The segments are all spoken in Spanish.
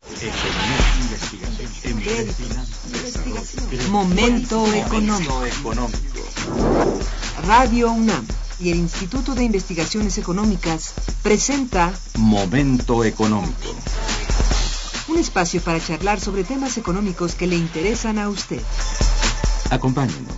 Momento económico. Radio UNAM y el Instituto de Investigaciones Económicas presenta Momento económico. Un espacio para charlar sobre temas económicos que le interesan a usted. Acompáñenos.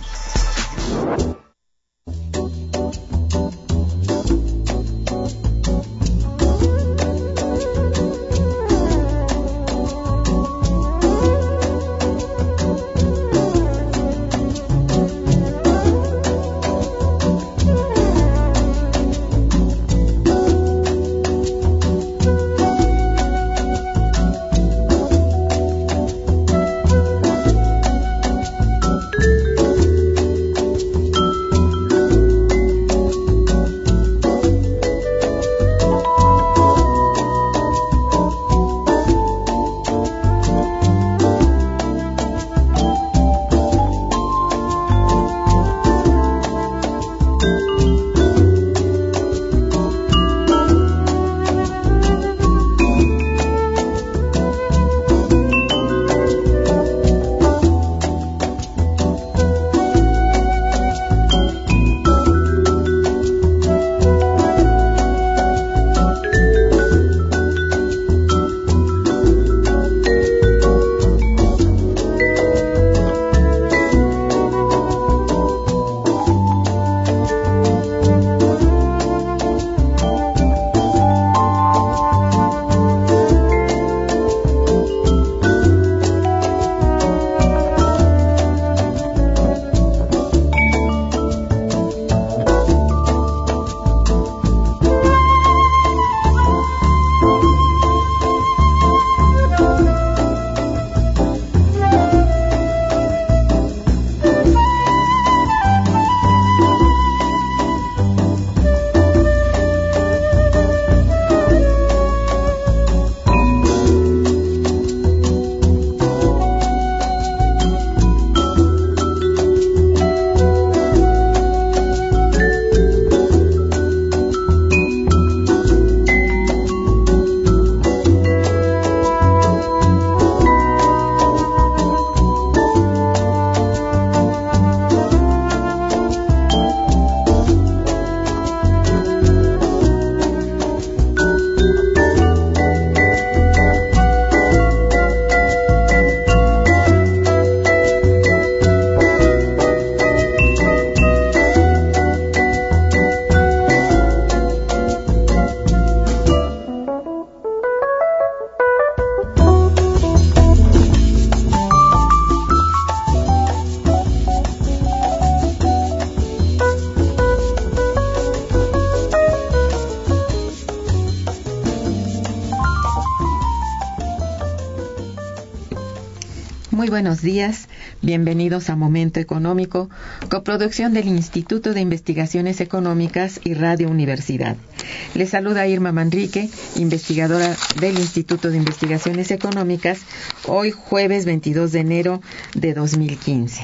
Muy buenos días, bienvenidos a Momento Económico, coproducción del Instituto de Investigaciones Económicas y Radio Universidad. Les saluda Irma Manrique, investigadora del Instituto de Investigaciones Económicas, hoy jueves 22 de enero de 2015.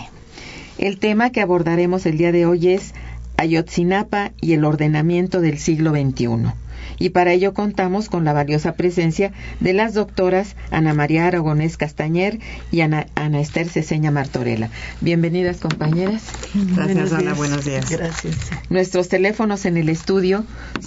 El tema que abordaremos el día de hoy es Ayotzinapa y el ordenamiento del siglo XXI. Y para ello contamos con la valiosa presencia de las doctoras Ana María Aragonés Castañer y Ana Esther Ceseña Martorella. Bienvenidas, compañeras. Gracias, Ana. Buenos días. Gracias. Nuestros teléfonos en el estudio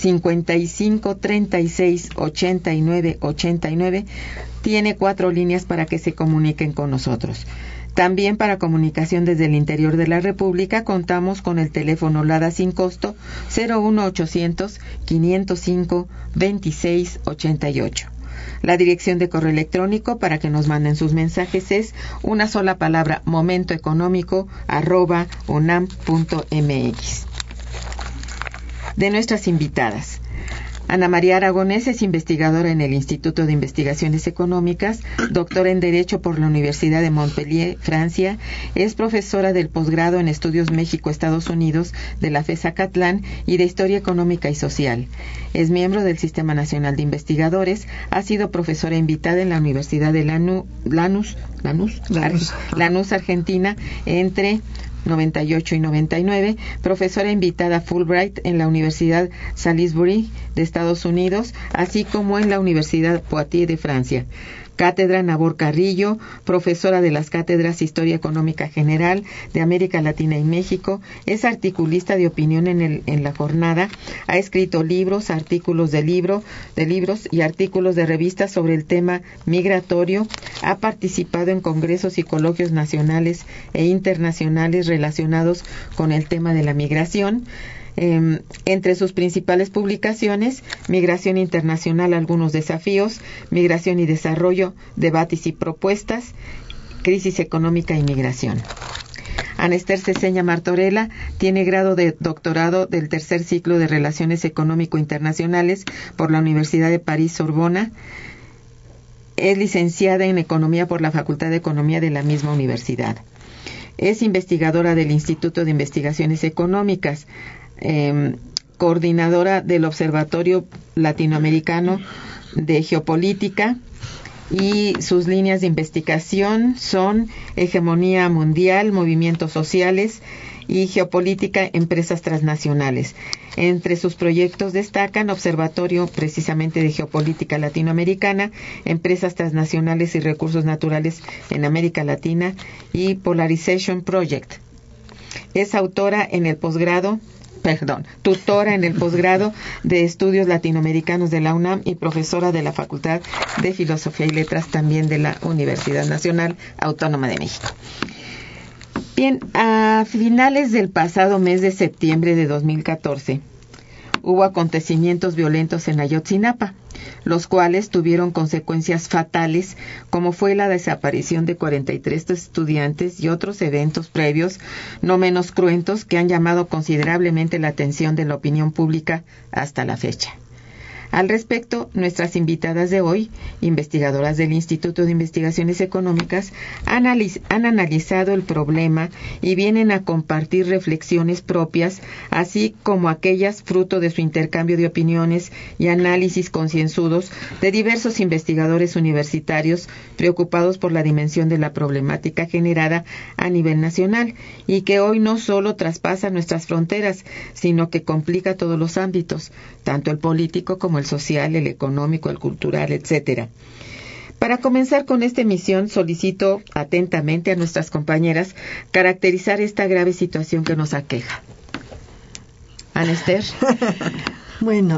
55 36 89 89. Tiene 4 líneas para que se comuniquen con nosotros. También para comunicación desde el interior de la República contamos con el teléfono LADA sin costo 01800 505 26 88. La dirección de correo electrónico para que nos manden sus mensajes es una sola palabra, momentoeconómico@unam.mx. De nuestras invitadas, Ana María Aragonés es investigadora en el Instituto de Investigaciones Económicas, doctora en Derecho por la Universidad de Montpellier, Francia, es profesora del posgrado en Estudios México-Estados Unidos de la FES Acatlán y de Historia Económica y Social. Es miembro del Sistema Nacional de Investigadores, ha sido profesora invitada en la Universidad de Lanús, Argentina, entre 98 y 99, profesora invitada Fulbright en la Universidad Salisbury de Estados Unidos, así como en la Universidad Poitiers de Francia. Cátedra Nabor Carrillo, profesora de las cátedras Historia Económica General de América Latina y México, es articulista de opinión en la jornada, ha escrito libros, artículos de libros y artículos de revistas sobre el tema migratorio, ha participado en congresos y coloquios nacionales e internacionales relacionados con el tema de la migración. Entre sus principales publicaciones, Migración Internacional, algunos desafíos, Migración y Desarrollo, debates y propuestas, Crisis económica y migración. Ana Esther Ceseña Martorella tiene grado de doctorado del tercer ciclo de Relaciones Económico-Internacionales por la Universidad de París-Sorbona. Es licenciada en Economía por la Facultad de Economía de la misma universidad. Es investigadora del Instituto de Investigaciones Económicas, coordinadora del Observatorio Latinoamericano de Geopolítica, y sus líneas de investigación son hegemonía mundial, movimientos sociales y geopolítica, empresas transnacionales. Entre sus proyectos destacan Observatorio precisamente de Geopolítica Latinoamericana, Empresas Transnacionales y Recursos Naturales en América Latina y Polarization Project. Es tutora en el posgrado de Estudios Latinoamericanos de la UNAM y profesora de la Facultad de Filosofía y Letras también de la Universidad Nacional Autónoma de México. Bien, a finales del pasado mes de septiembre de 2014, hubo acontecimientos violentos en Ayotzinapa, los cuales tuvieron consecuencias fatales, como fue la desaparición de 43 estudiantes y otros eventos previos, no menos cruentos, que han llamado considerablemente la atención de la opinión pública hasta la fecha. Al respecto, nuestras invitadas de hoy, investigadoras del Instituto de Investigaciones Económicas, han analizado el problema y vienen a compartir reflexiones propias, así como aquellas fruto de su intercambio de opiniones y análisis concienzudos de diversos investigadores universitarios preocupados por la dimensión de la problemática generada a nivel nacional y que hoy no solo traspasa nuestras fronteras, sino que complica todos los ámbitos, tanto el político como el social, el económico, el cultural, etcétera. Para comenzar con esta emisión, solicito atentamente a nuestras compañeras caracterizar esta grave situación que nos aqueja. Ana Esther. Bueno,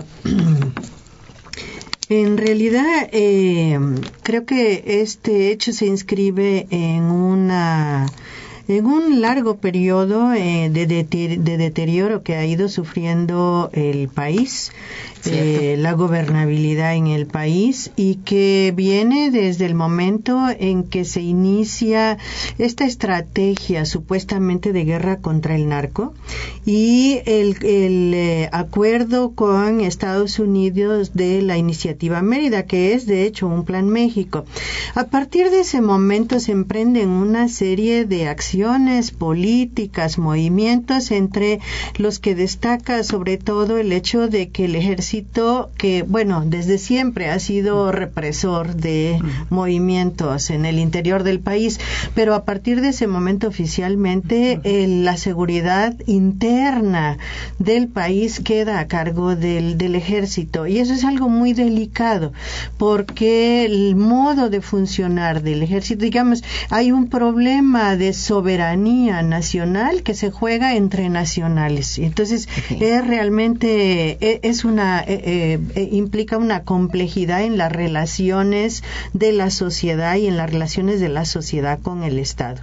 en realidad creo que este hecho se inscribe en un largo periodo de deterioro que ha ido sufriendo el país, la gobernabilidad en el país, y que viene desde el momento en que se inicia esta estrategia supuestamente de guerra contra el narco y el acuerdo con Estados Unidos de la Iniciativa Mérida, que es de hecho un Plan México. A partir de ese momento se emprenden una serie de acciones políticas, movimientos, entre los que destaca sobre todo el hecho de que el ejército, que bueno, desde siempre ha sido represor de movimientos en el interior del país, pero a partir de ese momento oficialmente la seguridad interna del país queda a cargo del ejército, y eso es algo muy delicado porque el modo de funcionar del ejército, digamos, hay un problema de soberanía nacional que se juega entre nacionales, entonces realmente es una implica una complejidad en las relaciones de la sociedad y en las relaciones de la sociedad con el Estado.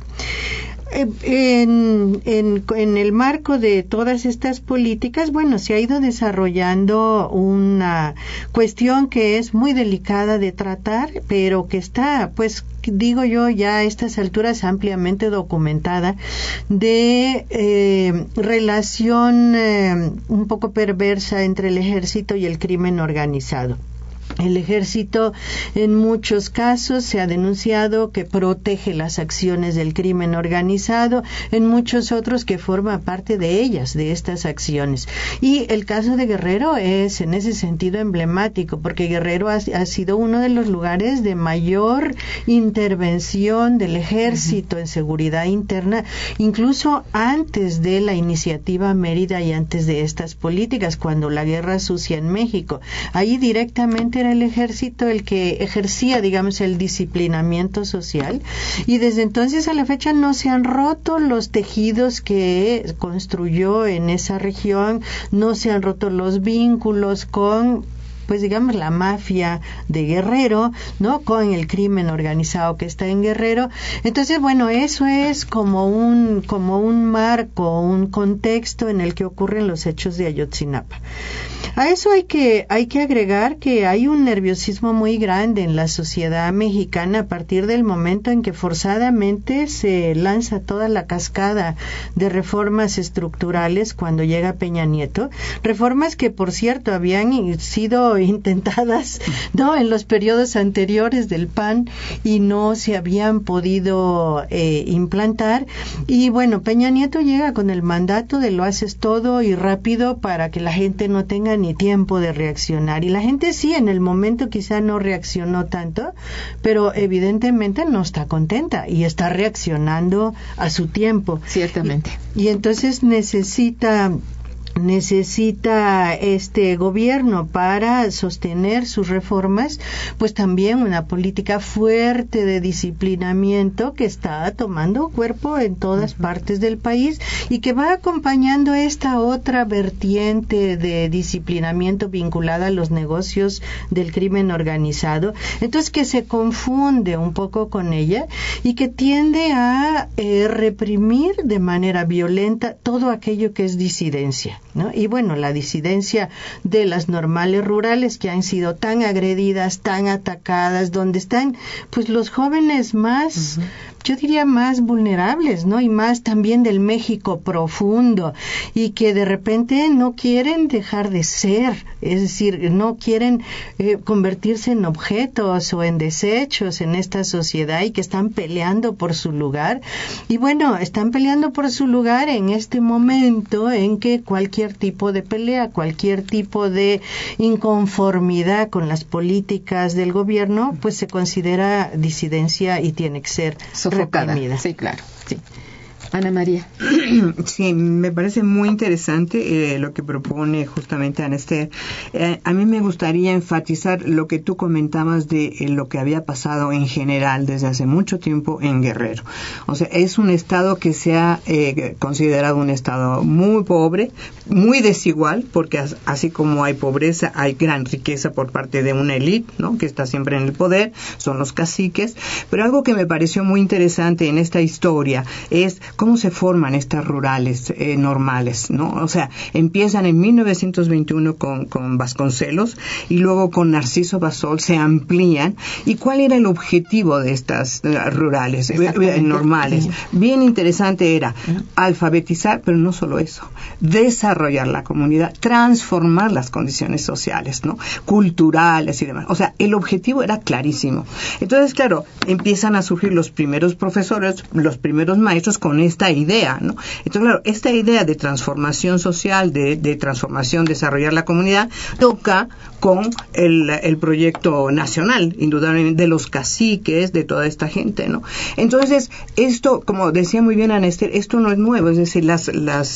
En el marco de todas estas políticas, bueno, se ha ido desarrollando una cuestión que es muy delicada de tratar, pero que está, pues, digo yo, ya a estas alturas ampliamente documentada, de relación un poco perversa entre el ejército y el crimen organizado. El ejército en muchos casos se ha denunciado que protege las acciones del crimen organizado, en muchos otros que forma parte de ellas, de estas acciones. Y el caso de Guerrero es en ese sentido emblemático, porque Guerrero ha sido uno de los lugares de mayor intervención del ejército en seguridad interna, incluso antes de la iniciativa Mérida y antes de estas políticas, cuando la guerra sucia en México. Ahí directamente era el ejército el que ejercía, digamos, el disciplinamiento social, y desde entonces a la fecha no se han roto los tejidos que construyó en esa región, no se han roto los vínculos con, pues digamos, la mafia de Guerrero, ¿no? Con el crimen organizado que está en Guerrero. Entonces, bueno, eso es como un marco, un contexto en el que ocurren los hechos de Ayotzinapa. A eso hay que agregar que hay un nerviosismo muy grande en la sociedad mexicana a partir del momento en que forzadamente se lanza toda la cascada de reformas estructurales cuando llega Peña Nieto, reformas que, por cierto, habían sido intentadas, ¿no?, en los periodos anteriores del PAN y no se habían podido implantar. Y bueno, Peña Nieto llega con el mandato de lo haces todo y rápido para que la gente no tenga ni tiempo de reaccionar. Y la gente sí, en el momento quizá no reaccionó tanto, pero evidentemente no está contenta y está reaccionando a su tiempo. Ciertamente. Y entonces necesita este gobierno para sostener sus reformas, pues también una política fuerte de disciplinamiento que está tomando cuerpo en todas partes del país y que va acompañando esta otra vertiente de disciplinamiento vinculada a los negocios del crimen organizado. Entonces, que se confunde un poco con ella y que tiende a reprimir de manera violenta todo aquello que es disidencia, ¿no? Y bueno, la disidencia de las normales rurales que han sido tan agredidas, tan atacadas, donde están pues los jóvenes más, yo diría más vulnerables, ¿no? Y más también del México profundo, y que de repente no quieren dejar de ser, es decir, no quieren convertirse en objetos o en desechos en esta sociedad, y que están peleando por su lugar. Y bueno, están peleando por su lugar en este momento en que cualquier tipo de pelea, cualquier tipo de inconformidad con las políticas del gobierno, pues se considera disidencia y tiene que ser reprimida. Sí, claro, sí. Ana María. Sí, me parece muy interesante lo que propone justamente Ana Esther. A mí me gustaría enfatizar lo que tú comentabas de lo que había pasado en general desde hace mucho tiempo en Guerrero. O sea, es un estado que se ha considerado un estado muy pobre, muy desigual, porque así como hay pobreza, hay gran riqueza por parte de una élite, ¿no?, que está siempre en el poder, son los caciques. Pero algo que me pareció muy interesante en esta historia es cómo se forman estas rurales normales, ¿no? O sea, empiezan en 1921 con Vasconcelos y luego con Narciso Basol se amplían. ¿Y cuál era el objetivo de estas rurales normales? Bien interesante era alfabetizar, pero no solo eso, desarrollar la comunidad, transformar las condiciones sociales, ¿no?, culturales y demás. O sea, el objetivo era clarísimo. Entonces, claro, empiezan a surgir los primeros profesores, los primeros maestros con esta idea, ¿no? Entonces, claro, esta idea de transformación social, de transformación, desarrollar la comunidad, toca con el proyecto nacional, indudablemente, de los caciques, de toda esta gente, ¿no? Entonces, esto, como decía muy bien Ana Esther, esto no es nuevo, es decir, las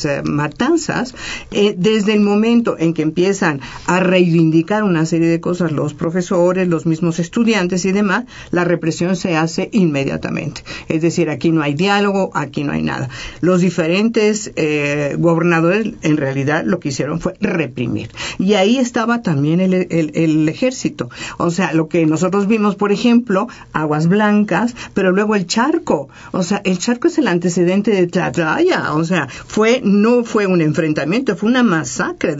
matanzas, desde el momento en que empiezan a reivindicar una serie de cosas los profesores, los mismos estudiantes y demás, la represión se hace inmediatamente. Es decir, aquí no hay diálogo, aquí no hay nada. Los diferentes gobernadores, en realidad, lo que hicieron fue reprimir. Y ahí estaba también el ejército. O sea, lo que nosotros vimos, por ejemplo, Aguas Blancas, pero luego el Charco. O sea, el Charco es el antecedente de Tlatlaya. O sea, no fue un enfrentamiento, fue una masacre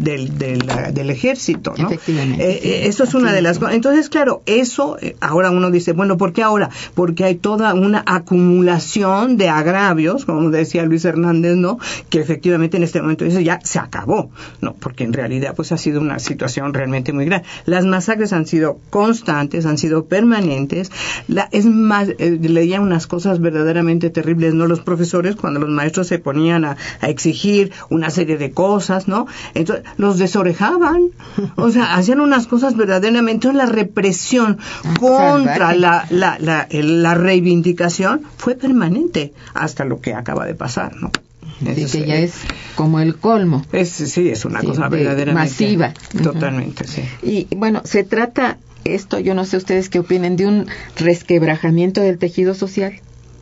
del ejército, ¿no? Efectivamente. Eso es una de las cosas. Entonces, claro, eso, ahora uno dice, bueno, ¿por qué ahora? Porque hay toda una acumulación de agravios sabios, como decía Luis Hernández, ¿no? Que efectivamente en este momento dice ya se acabó, ¿no? Porque en realidad pues ha sido una situación realmente muy grave. Las masacres han sido constantes, han sido permanentes. Es más, leía unas cosas verdaderamente terribles, ¿no? Los profesores, cuando los maestros se ponían a exigir una serie de cosas, ¿no? Entonces los desorejaban, o sea, hacían unas cosas verdaderamente. La represión contra la reivindicación fue permanente hasta lo que acaba de pasar, ¿no? Así que ya es como el colmo. Sí, es una cosa verdaderamente masiva. Totalmente, sí. Y bueno, se trata esto, yo no sé ustedes qué opinen, de un resquebrajamiento del tejido social.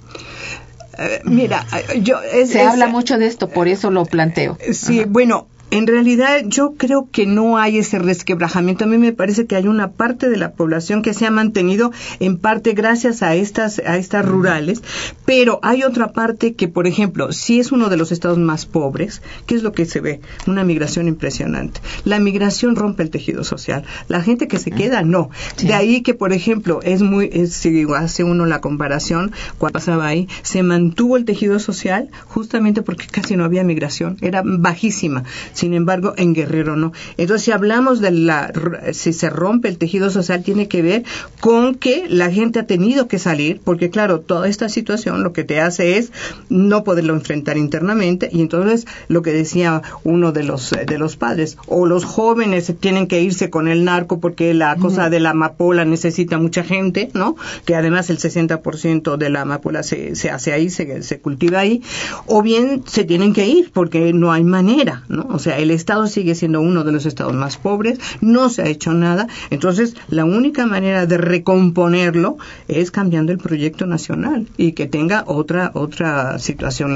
Mira, se habla mucho de esto, por eso lo planteo. Sí, bueno. En realidad yo creo que no hay ese resquebrajamiento. A mí me parece que hay una parte de la población que se ha mantenido en parte gracias a estas rurales, pero hay otra parte que, por ejemplo, si es uno de los estados más pobres, ¿qué es lo que se ve? Una migración impresionante. La migración rompe el tejido social. La gente que se queda, no. Sí. De ahí que, por ejemplo, si hace uno la comparación, cuando pasaba ahí, se mantuvo el tejido social justamente porque casi no había migración. Era bajísima. Sin embargo, en Guerrero no. Entonces, si hablamos si se rompe el tejido social, tiene que ver con que la gente ha tenido que salir, porque claro, toda esta situación lo que te hace es no poderlo enfrentar internamente, y entonces lo que decía uno de los padres, o los jóvenes tienen que irse con el narco porque la cosa de la amapola necesita mucha gente, ¿no? Que además el 60% de la amapola se hace ahí, se cultiva ahí, o bien se tienen que ir porque no hay manera, ¿no? O sea, el Estado sigue siendo uno de los estados más pobres, no se ha hecho nada, entonces la única manera de recomponerlo es cambiando el proyecto nacional y que tenga otra situación,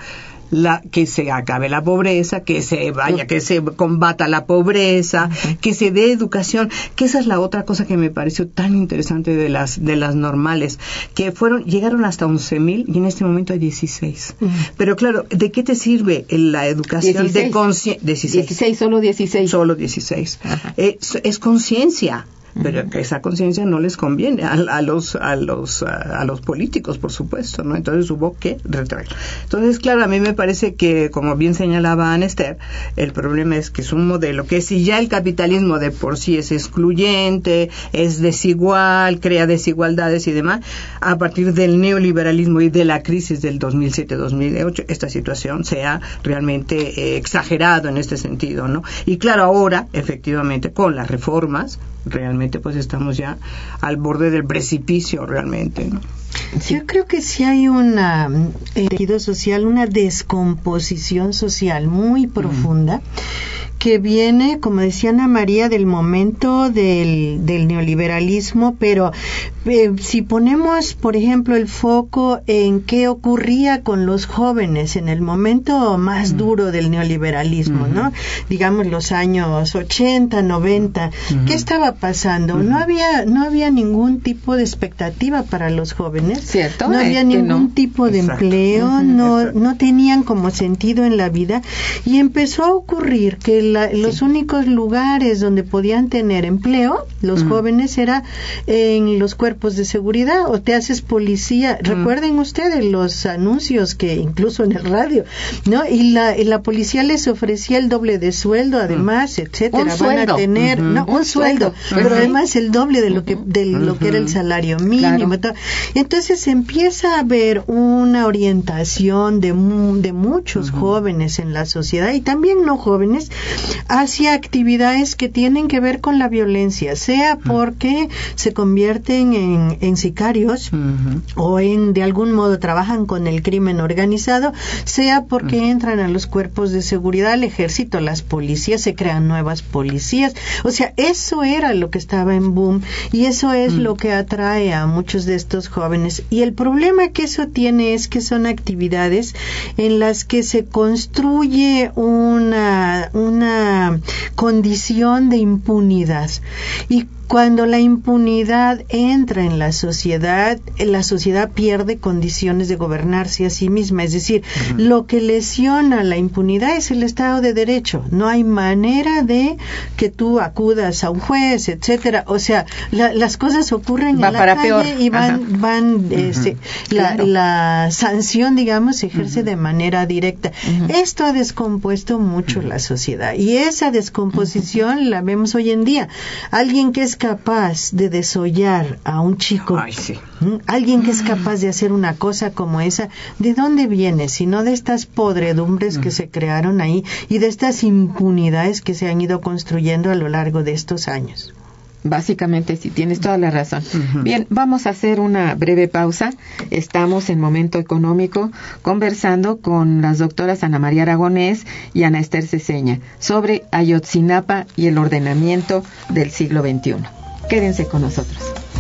que se acabe la pobreza, que se combata la pobreza, que se dé educación, que esa es la otra cosa que me pareció tan interesante de las normales, que llegaron hasta 11,000 y en este momento hay 16. Pero claro, ¿de qué te sirve la educación 16. De conciencia? 16, solo 16. Solo 16. Es conciencia. Pero que esa conciencia no les conviene a los políticos, por supuesto, ¿no? Entonces hubo que retraer. Entonces, claro, a mí me parece que, como bien señalaba Ana Esther, el problema es que es un modelo que, si ya el capitalismo de por sí es excluyente, es desigual, crea desigualdades y demás, a partir del neoliberalismo y de la crisis del 2007-2008, esta situación se ha realmente exagerado en este sentido, ¿no? Y claro, ahora, efectivamente, con las reformas, realmente pues estamos ya al borde del precipicio realmente, ¿no? Yo creo que sí hay tejido social, una descomposición social muy profunda, que viene, como decía Ana María, del momento del neoliberalismo, pero si ponemos, por ejemplo, el foco en qué ocurría con los jóvenes en el momento más duro del neoliberalismo, ¿no? Digamos los años 80, 90, ¿qué estaba pasando? No había ningún tipo de expectativa para los jóvenes, ¿cierto? No había ningún tipo de empleo, no tenían como sentido en la vida, y empezó a ocurrir que los únicos lugares donde podían tener empleo los jóvenes era en los cuerpos de seguridad, o te haces policía. Recuerden ustedes los anuncios que incluso en el radio, ¿no? Y la policía les ofrecía el doble de sueldo, además, etcétera. Van a tener un sueldo, pero además el doble de lo que era el salario mínimo. Claro. Entonces empieza a haber una orientación de muchos jóvenes en la sociedad, y también no jóvenes, hacia actividades que tienen que ver con la violencia, sea porque se convierten en sicarios o de algún modo trabajan con el crimen organizado, sea porque entran a los cuerpos de seguridad, al ejército, a las policías, se crean nuevas policías. O sea, eso era lo que estaba en boom, y eso es lo que atrae a muchos de estos jóvenes. Y el problema que eso tiene es que son actividades en las que se construye una condición de impunidad, y Cuando la impunidad entra en la sociedad pierde condiciones de gobernarse a sí misma. Es decir, lo que lesiona la impunidad es el Estado de Derecho. No hay manera de que tú acudas a un juez, etcétera. O sea, las cosas ocurren en la calle peor. Y la sanción, digamos, se ejerce de manera directa. Esto ha descompuesto mucho la sociedad, y esa descomposición la vemos hoy en día. Alguien que es capaz de desollar a un chico, alguien que es capaz de hacer una cosa como esa, ¿de dónde viene? Sino de estas podredumbres que se crearon ahí y de estas impunidades que se han ido construyendo a lo largo de estos años. Básicamente, sí, tienes toda la razón. Bien, vamos a hacer una breve pausa. Estamos en Momento Económico conversando con las doctoras Ana María Aragonés y Ana Esther Ceseña sobre Ayotzinapa y el ordenamiento del siglo XXI. Quédense con nosotros.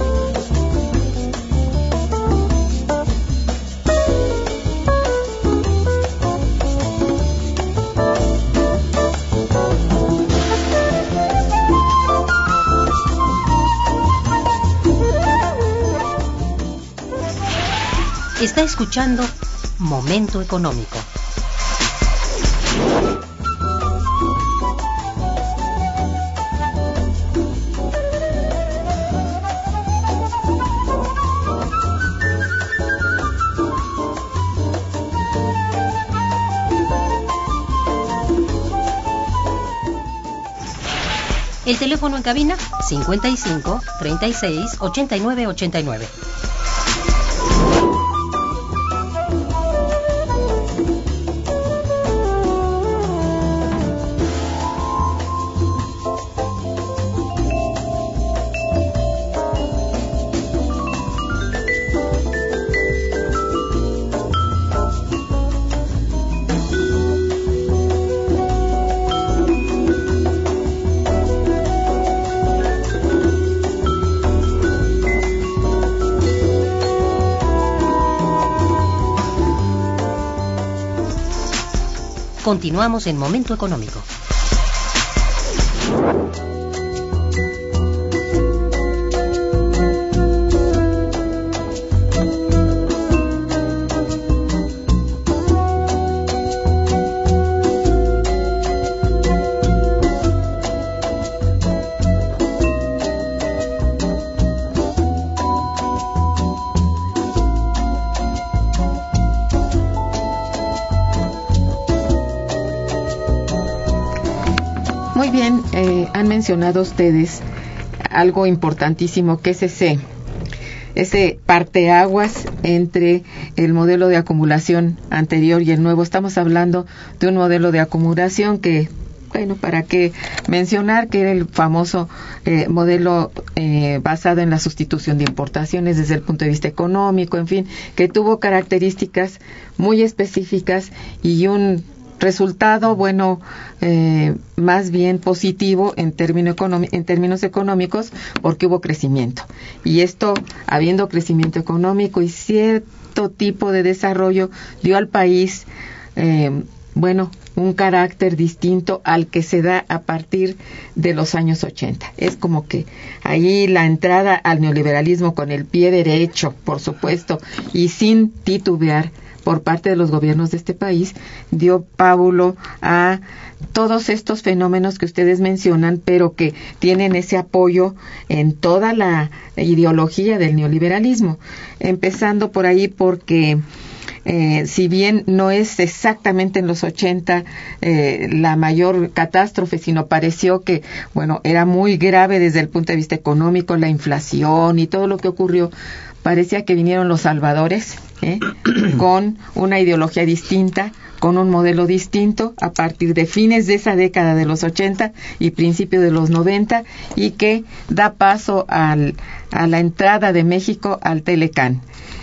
Está escuchando Momento Económico. El teléfono en cabina 55 36 89 89. Continuamos en Momento Económico. Muy bien, han mencionado ustedes algo importantísimo, que es ese parteaguas entre el modelo de acumulación anterior y el nuevo. Estamos hablando de un modelo de acumulación que, bueno, para qué mencionar, que era el famoso modelo basado en la sustitución de importaciones desde el punto de vista económico, en fin, que tuvo características muy específicas y un resultado, bueno, más bien positivo en términos económicos, porque hubo crecimiento. Y esto, habiendo crecimiento económico y cierto tipo de desarrollo, dio al país, bueno, un carácter distinto al que se da a partir de los años 80. Es como que ahí la entrada al neoliberalismo con el pie derecho, por supuesto, y sin titubear, por parte de los gobiernos de este país, dio pábulo a todos estos fenómenos que ustedes mencionan, pero que tienen ese apoyo en toda la ideología del neoliberalismo. Empezando por ahí porque si bien no es exactamente en los 80 la mayor catástrofe, sino pareció que, bueno, era muy grave desde el punto de vista económico, la inflación y todo lo que ocurrió, parecía que vinieron los salvadores, con una ideología distinta, con un modelo distinto a partir de fines de esa década de los 80 y principios de los 90, y que da paso a la entrada de México al Telecán.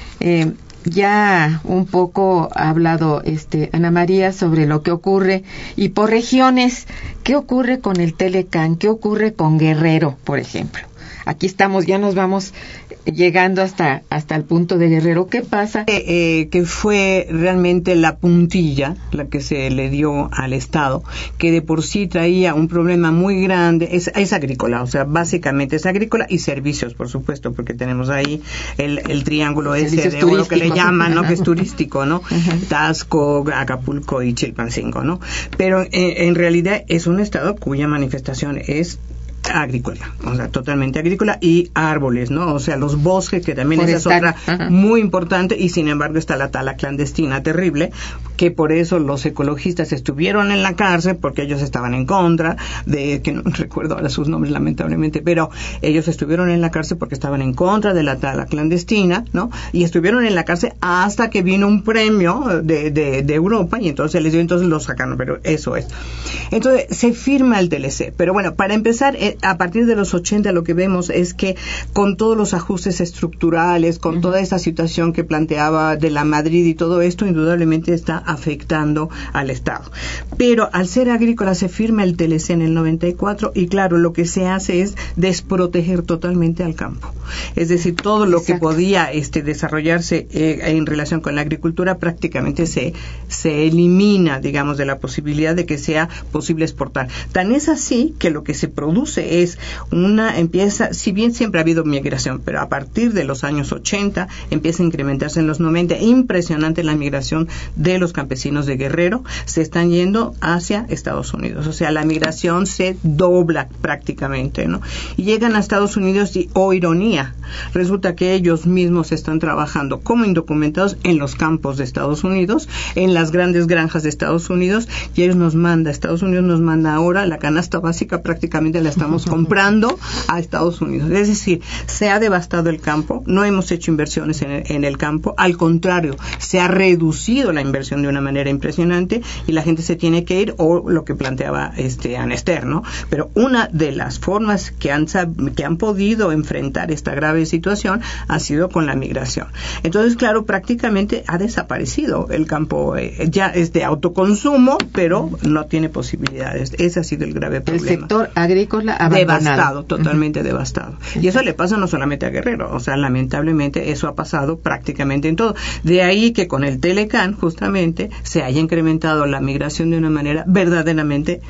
Ya un poco ha hablado Ana María sobre lo que ocurre, y por regiones, ¿qué ocurre con el Telecán? ¿Qué ocurre con Guerrero, por ejemplo? aquí estamos, ya nos vamos llegando hasta el punto de Guerrero. ¿Qué pasa? Que fue realmente la puntilla la que se le dio al Estado, que de por sí traía un problema muy grande. Es agrícola, o sea, básicamente es agrícola y servicios, por supuesto, porque tenemos ahí el triángulo ese de oro que le llaman, ¿no? Que es turístico, ¿no? Taxco, Acapulco y Chilpancingo, ¿no? Pero en realidad es un estado cuya manifestación es agrícola, o sea, totalmente agrícola, y árboles, ¿no? O sea, los bosques, que también esa es otra muy importante, y sin embargo está la tala clandestina terrible, que por eso los ecologistas estuvieron en la cárcel, porque ellos estaban en contra de, que no recuerdo ahora sus nombres lamentablemente, pero ellos estuvieron en la cárcel porque estaban en contra de la tala clandestina, ¿no? Y estuvieron en la cárcel hasta que vino un premio de Europa, y entonces les dio, entonces los sacaron, pero eso es. Entonces se firma el TLC, pero bueno, para empezar, a partir de los 80 lo que vemos es que con todos los ajustes estructurales, con toda esta situación que planteaba de la Madrid y todo esto, indudablemente está afectando al Estado. Pero al ser agrícola se firma el TLC en el 94 y claro, lo que se hace es desproteger totalmente al campo. Es decir, todo lo que podía desarrollarse en relación con la agricultura prácticamente se elimina, digamos, de la posibilidad de que sea posible exportar. Tan es así que lo que se produce si bien siempre ha habido migración, pero a partir de los años 80 empieza a incrementarse en los 90, impresionante la migración de los campesinos de Guerrero, se están yendo hacia Estados Unidos, o sea, la migración se dobla prácticamente, ¿no? Y llegan a Estados Unidos y, oh ironía, resulta que ellos mismos están trabajando como indocumentados en los campos de Estados Unidos, en las grandes granjas de Estados Unidos, y Estados Unidos nos manda ahora la canasta básica, prácticamente la estamos comprando a Estados Unidos. Es decir, se ha devastado el campo, no hemos hecho inversiones en el campo, al contrario, se ha reducido la inversión de una manera impresionante y la gente se tiene que ir, o lo que planteaba Anester, ¿no? Pero una de las formas que han podido enfrentar esta grave situación ha sido con la migración. Entonces, claro, prácticamente ha desaparecido el campo, ya es de autoconsumo, pero no tiene posibilidades. Ese ha sido el grave problema. El sector agrícola devastado, totalmente devastado. Y eso le pasa no solamente a Guerrero, o sea, lamentablemente eso ha pasado prácticamente en todo. De ahí que con el Telecán, justamente, se haya incrementado la migración de una manera verdaderamente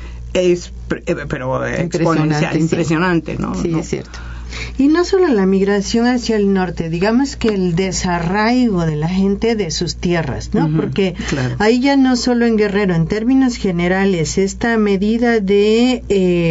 exponencial, impresionante, ¿no? Sí, es cierto. Y no solo la migración hacia el norte, digamos que el desarraigo de la gente de sus tierras, ¿no? Porque claro, ahí ya no solo en Guerrero, en términos generales, esta medida de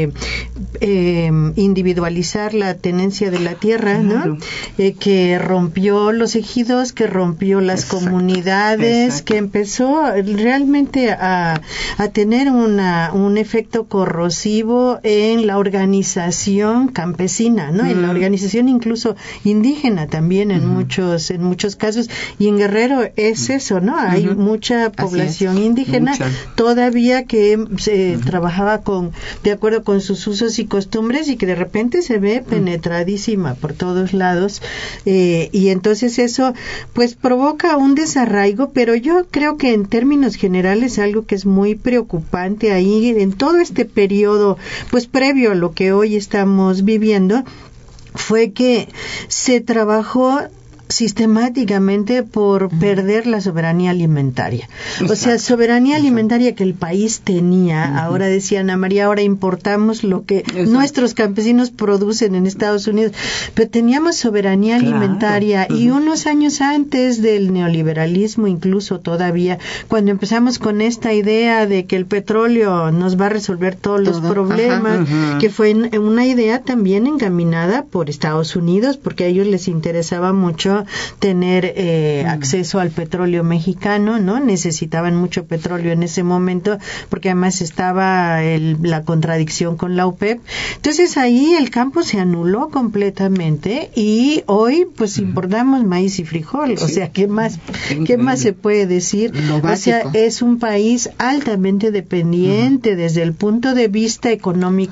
individualizar la tenencia de la tierra, ¿no? Que rompió los ejidos, que rompió las comunidades, que empezó realmente a tener un efecto corrosivo en la organización campesina, ¿no? En la organización incluso indígena también en muchos casos, y en Guerrero es eso, ¿no? Hay mucha población indígena todavía que trabajaba de acuerdo con sus usos y costumbres, y que de repente se ve penetradísima por todos lados, y entonces eso pues provoca un desarraigo, pero yo creo que en términos generales algo que es muy preocupante ahí en todo este periodo pues previo a lo que hoy estamos viviendo fue que se trabajó sistemáticamente por perder la soberanía alimentaria. O sea, soberanía alimentaria que el país tenía. Ahora decía Ana María, ahora importamos lo que nuestros campesinos producen en Estados Unidos, pero teníamos soberanía alimentaria y unos años antes del neoliberalismo, incluso todavía, cuando empezamos con esta idea de que el petróleo nos va a resolver todos los problemas, que fue una idea también encaminada por Estados Unidos, porque a ellos les interesaba mucho tener acceso al petróleo mexicano, ¿no? Necesitaban mucho petróleo en ese momento, porque además estaba la contradicción con la OPEP. Entonces ahí el campo se anuló completamente y hoy pues importamos maíz y frijol. O sea, ¿qué más se puede decir? O sea, es un país altamente dependiente desde el punto de vista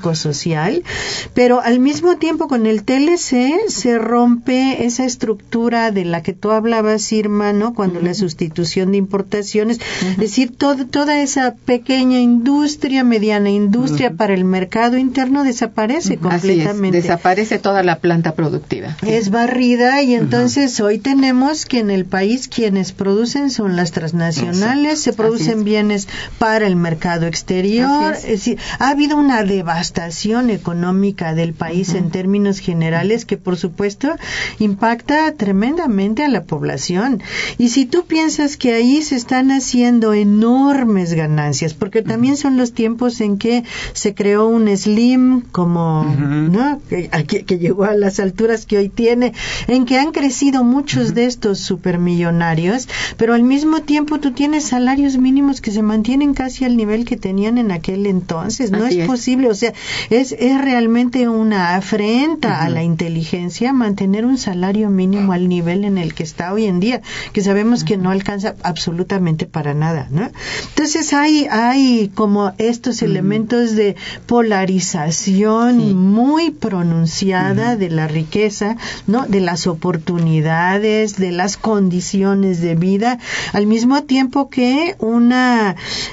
económico-social, pero al mismo tiempo con el TLC se rompe esa estructura mejora de la que tú hablabas, Irma, ¿no? Cuando la sustitución de importaciones, es decir, toda esa pequeña industria, mediana industria para el mercado interno desaparece completamente. Así es, desaparece toda la planta productiva. Es barrida y entonces hoy tenemos que en el país quienes producen son las transnacionales, se producen bienes para el mercado exterior, es decir, ha habido una devastación económica del país en términos generales que por supuesto impacta tremendamente a la población. Y si tú piensas que ahí se están haciendo enormes ganancias, porque también son los tiempos en que se creó un Slim como, ¿no? Que llegó a las alturas que hoy tiene, en que han crecido muchos de estos supermillonarios, pero al mismo tiempo tú tienes salarios mínimos que se mantienen casi al nivel que tenían en aquel entonces. No es posible, o sea, es realmente una afrenta a la inteligencia mantener un salario mínimo al nivel en el que está hoy en día, que sabemos que no alcanza absolutamente para nada, ¿no? Entonces hay como estos elementos de polarización muy pronunciada de la riqueza, ¿no? De las oportunidades, de las condiciones de vida, al mismo tiempo que una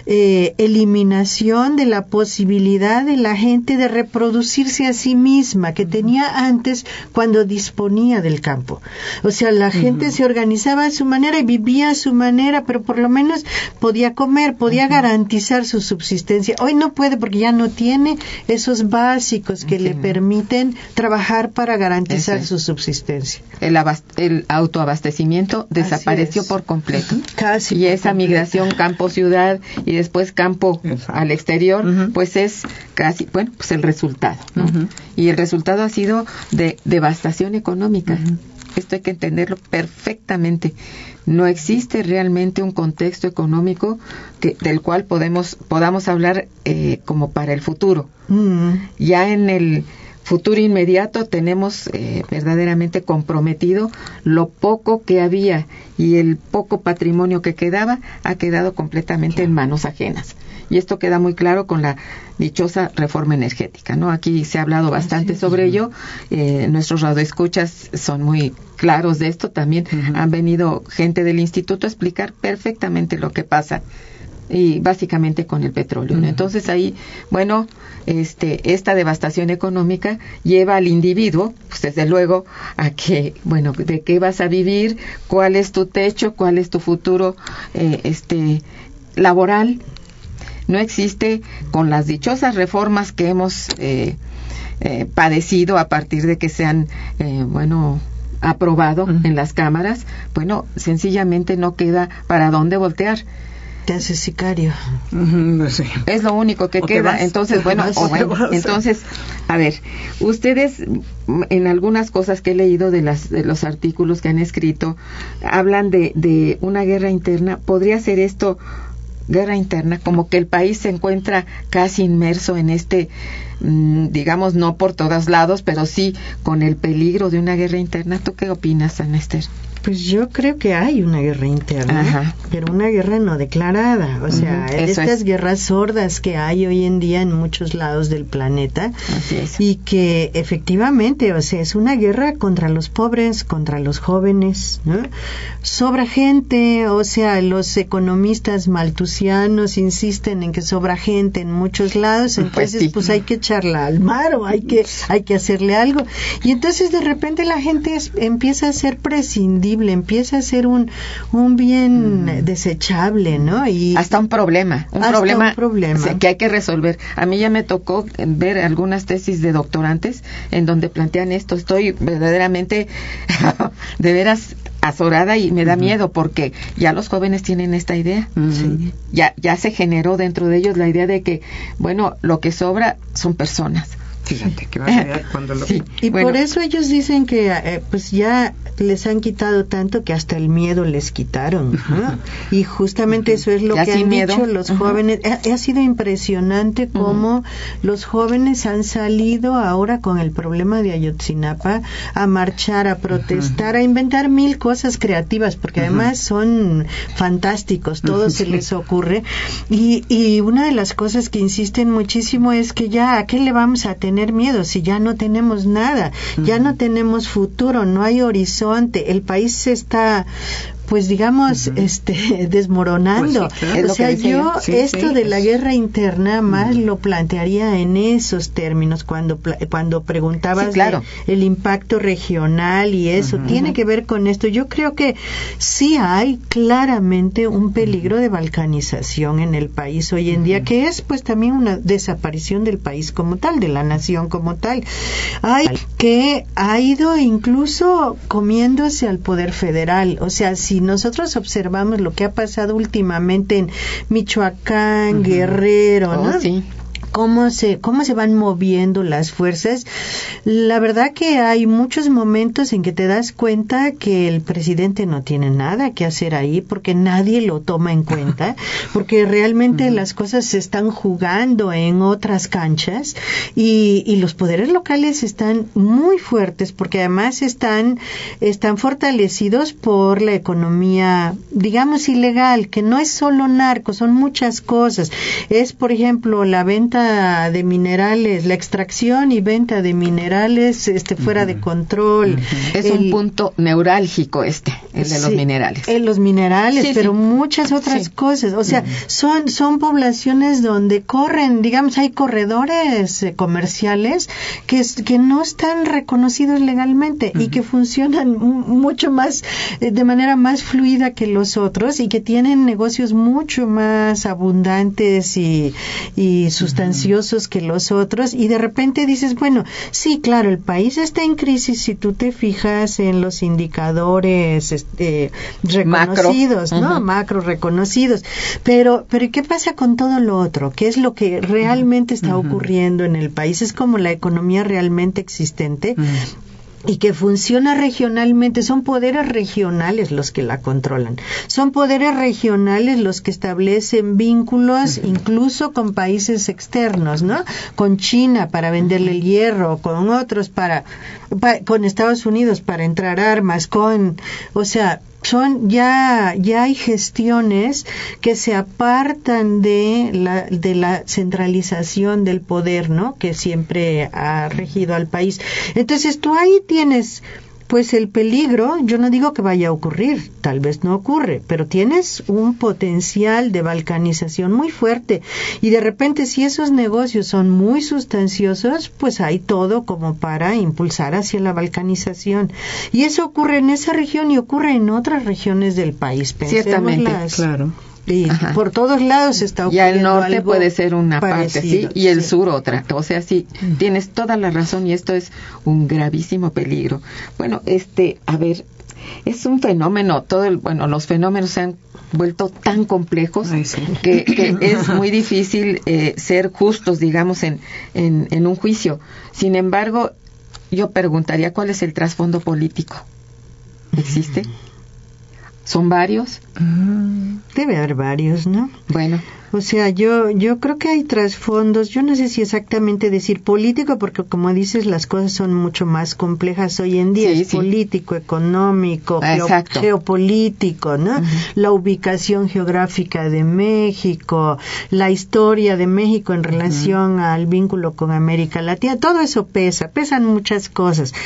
eliminación de la posibilidad de la gente de reproducirse a sí misma que tenía antes cuando disponía del campo. O sea, la gente se organizaba a su manera y vivía a su manera, pero por lo menos podía comer, podía garantizar su subsistencia. Hoy no puede porque ya no tiene esos básicos que le permiten trabajar para garantizar su subsistencia. El autoabastecimiento desapareció por completo. Casi. Y esa migración campo-ciudad y después campo al exterior, pues es casi, bueno, pues el resultado, ¿no? Y el resultado ha sido de devastación económica. Esto hay que entenderlo perfectamente. No existe realmente un contexto económico del cual podamos hablar como para el futuro. Ya en el futuro inmediato tenemos verdaderamente comprometido lo poco que había, y el poco patrimonio que quedaba ha quedado completamente en manos ajenas. Y esto queda muy claro con la dichosa reforma energética, ¿no? Aquí se ha hablado bastante sobre ello. Nuestros radioescuchas son muy claros de esto. También han venido gente del instituto a explicar perfectamente lo que pasa, y básicamente con el petróleo, ¿no? Entonces ahí, bueno, esta devastación económica lleva al individuo, pues desde luego, a que, bueno, de qué vas a vivir, cuál es tu techo, cuál es tu futuro laboral. No existe, con las dichosas reformas que hemos padecido a partir de que se han, aprobado en las cámaras, bueno, sencillamente no queda para dónde voltear. Te haces sicario. Es lo único que queda. Entonces, entonces, a ver, ustedes, en algunas cosas que he leído de los artículos que han escrito, hablan de una guerra interna. ¿Podría ser esto guerra interna, como que el país se encuentra casi inmerso en digamos, no por todos lados, pero sí con el peligro de una guerra interna? ¿Tú qué opinas, Ana Esther? Pues yo creo que hay una guerra interna, pero una guerra no declarada. O sea, estas guerras sordas que hay hoy en día en muchos lados del planeta. Así es. Y que efectivamente, o sea, es una guerra contra los pobres, contra los jóvenes, ¿no? Sobra gente, o sea, los economistas maltusianos insisten en que sobra gente en muchos lados, entonces pues hay que echarla al mar o hay que hacerle algo. Y entonces de repente la gente empieza a ser prescindible, empieza a ser un bien desechable, ¿no? Y hasta un problema que hay que resolver. A mí ya me tocó ver algunas tesis de doctorantes en donde plantean esto. Estoy verdaderamente de veras azorada y me da miedo, porque ya los jóvenes tienen esta idea. Ya se generó dentro de ellos la idea de que, bueno, lo que sobra son personas. Fíjate que va a quedar cuando lo... Y por eso ellos dicen que pues ya les han quitado tanto que hasta el miedo les quitaron, ¿no? Y justamente eso es lo que han dicho los jóvenes. Ha sido impresionante cómo los jóvenes han salido ahora con el problema de Ayotzinapa a marchar, a protestar, a inventar mil cosas creativas, porque además son fantásticos, todo se les ocurre. Y una de las cosas que insisten muchísimo es que ya, ¿a qué le vamos a tener tener miedo si ya no tenemos nada, ya no tenemos futuro, no hay horizonte, el país se está, pues digamos, desmoronando. Pues sí, claro. O sea, yo esto de la guerra interna más lo plantearía en esos términos cuando preguntabas el impacto regional y eso, tiene que ver con esto. Yo creo que sí hay claramente un peligro de balcanización en el país hoy en día, que es pues también una desaparición del país como tal, de la nación como tal. Que ha ido incluso comiéndose al poder federal. O sea, si nosotros observamos lo que ha pasado últimamente en Michoacán, Guerrero, ¿no? Sí. Cómo se van moviendo las fuerzas. La verdad que hay muchos momentos en que te das cuenta que el presidente no tiene nada que hacer ahí porque nadie lo toma en cuenta, porque realmente las cosas se están jugando en otras canchas y los poderes locales están muy fuertes porque además están fortalecidos por la economía, digamos, ilegal, que no es solo narco, son muchas cosas. Es, por ejemplo, la venta de minerales, la extracción y venta de minerales fuera de control. Es un punto neurálgico el de los minerales. Los minerales, pero muchas otras cosas. O sea, son poblaciones donde corren, digamos, hay corredores comerciales que no están reconocidos legalmente y que funcionan mucho más, de manera más fluida que los otros y que tienen negocios mucho más abundantes y sustanciosos que los otros, y de repente dices, bueno, sí, claro, el país está en crisis si tú te fijas en los indicadores reconocidos, macro reconocidos, pero ¿qué pasa con todo lo otro? ¿Qué es lo que realmente está ocurriendo en el país? Es como la economía realmente existente y que funciona regionalmente. Son poderes regionales los que la controlan. Son poderes regionales los que establecen vínculos incluso con países externos, ¿no? Con China para venderle el hierro, con otros con Estados Unidos para entrar armas, ya hay gestiones que se apartan de la centralización del poder, ¿no? Que siempre ha regido al país. Entonces tú ahí tienes pues el peligro. Yo no digo que vaya a ocurrir, tal vez no ocurre, pero tienes un potencial de balcanización muy fuerte y de repente si esos negocios son muy sustanciosos, pues hay todo como para impulsar hacia la balcanización, y eso ocurre en esa región y ocurre en otras regiones del país. Ciertamente, claro. Y por todos lados está ocurriendo. Ya el norte algo puede ser una parecido, parte, y el sur otra. O sea, sí, tienes toda la razón y esto es un gravísimo peligro. Bueno, a ver, es un fenómeno, los fenómenos se han vuelto tan complejos que es muy difícil ser justos, digamos, en un juicio. Sin embargo, yo preguntaría, ¿cuál es el trasfondo político? ¿Existe? ¿Son varios? Debe haber varios, ¿no? Bueno. O sea, yo creo que hay trasfondos, yo no sé si exactamente decir político, porque como dices, las cosas son mucho más complejas hoy en día, es político, económico, geopolítico, ¿no? La ubicación geográfica de México, la historia de México en relación al vínculo con América Latina, todo eso pesan muchas cosas.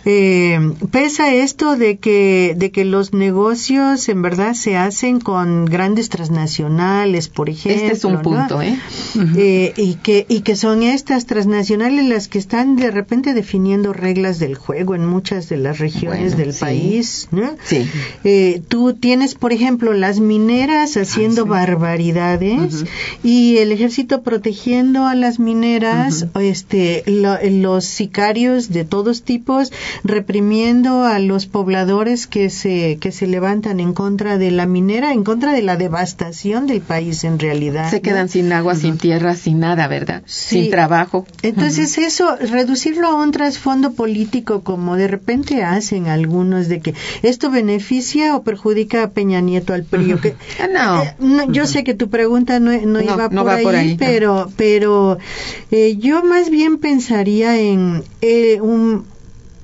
Pesa esto de que los negocios en verdad se hacen con grandes transnacionales, por ejemplo. Este es un punto, ¿no? Y que son estas transnacionales las que están de repente definiendo reglas del juego en muchas de las regiones del país, ¿no? Sí. Tú tienes, por ejemplo, las mineras haciendo barbaridades y el ejército protegiendo a las mineras, los sicarios de todos tipos reprimiendo a los pobladores que se levantan en contra de la minera, en contra de la devastación del país en realidad. Se quedan sin agua, sin tierra, sin nada, ¿verdad? Sí. Sin trabajo. Entonces eso, reducirlo a un trasfondo político como de repente hacen algunos de que esto beneficia o perjudica a Peña Nieto al PRI. No, yo sé que tu pregunta no iba por ahí, pero yo más bien pensaría en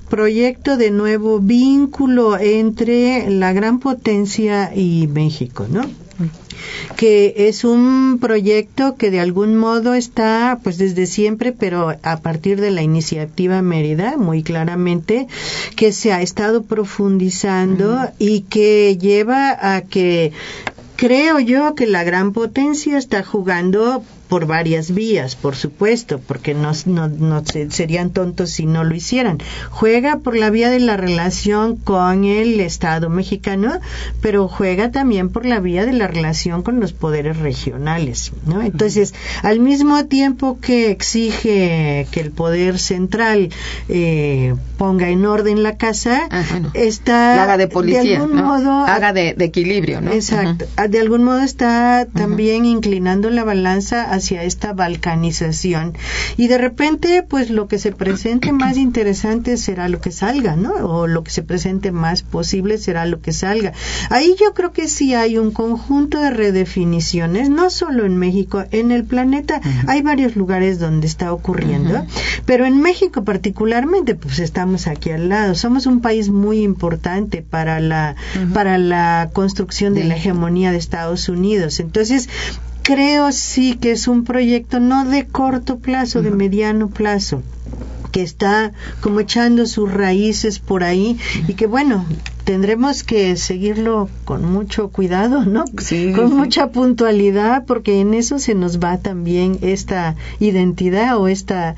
proyecto de nuevo vínculo entre la gran potencia y México, ¿no? Que es un proyecto que de algún modo está pues desde siempre, pero a partir de la iniciativa Mérida, muy claramente, que se ha estado profundizando y que lleva a que creo yo que la gran potencia está jugando por varias vías, por supuesto, porque no serían tontos si no lo hicieran. Juega por la vía de la relación con el Estado mexicano, pero juega también por la vía de la relación con los poderes regionales, ¿no? Entonces, al mismo tiempo que exige que el poder central ponga en orden la casa, está haga de policía, de algún modo haga de equilibrio, ¿no? Exacto. De algún modo está también inclinando la balanza hacia esta balcanización, y de repente pues lo que se presente más interesante será lo que salga, ¿no? O lo que se presente más posible será lo que salga. Ahí yo creo que sí hay un conjunto de redefiniciones, no solo en México, en el planeta hay varios lugares donde está ocurriendo, pero en México particularmente pues estamos aquí al lado, somos un país muy importante para la construcción de la hegemonía de Estados Unidos. Entonces creo sí que es un proyecto no de corto plazo, de mediano plazo, que está como echando sus raíces por ahí, y que bueno, tendremos que seguirlo con mucho cuidado, ¿no? Sí, con mucha puntualidad, porque en eso se nos va también esta identidad o esta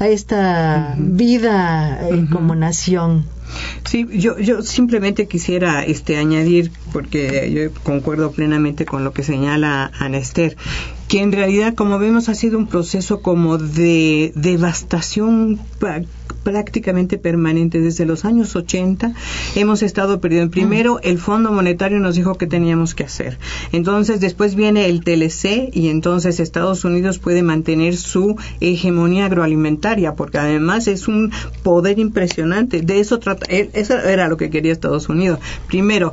vida como nación. Sí, yo simplemente quisiera añadir, porque yo concuerdo plenamente con lo que señala Ana Esther, que en realidad, como vemos, ha sido un proceso como de devastación prácticamente permanente. Desde los años 80 hemos estado perdiendo. Primero, el Fondo Monetario nos dijo que teníamos que hacer. Entonces, después viene el TLC, y entonces Estados Unidos puede mantener su hegemonía agroalimentaria, porque además es un poder impresionante. De eso eso era lo que quería Estados Unidos. Primero,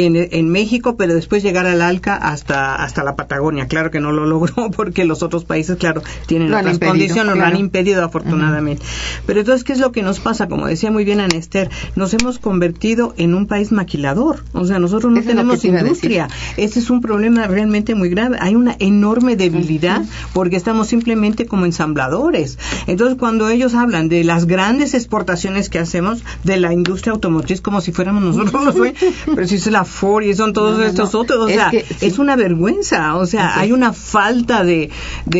en México, pero después llegar al ALCA hasta la Patagonia. Claro que no lo logró, porque los otros países, claro, tienen otras condiciones, lo han impedido afortunadamente. Pero entonces, ¿qué es lo que nos pasa? Como decía muy bien Ana Esther, nos hemos convertido en un país maquilador. O sea, nosotros no tenemos industria. Ese es un problema realmente muy grave. Hay una enorme debilidad porque estamos simplemente como ensambladores. Entonces, cuando ellos hablan de las grandes exportaciones que hacemos de la industria automotriz, como si fuéramos nosotros los dueños, pero si es la Ford y son todos estos otros, o sea, es una vergüenza, o sea, hay una falta de,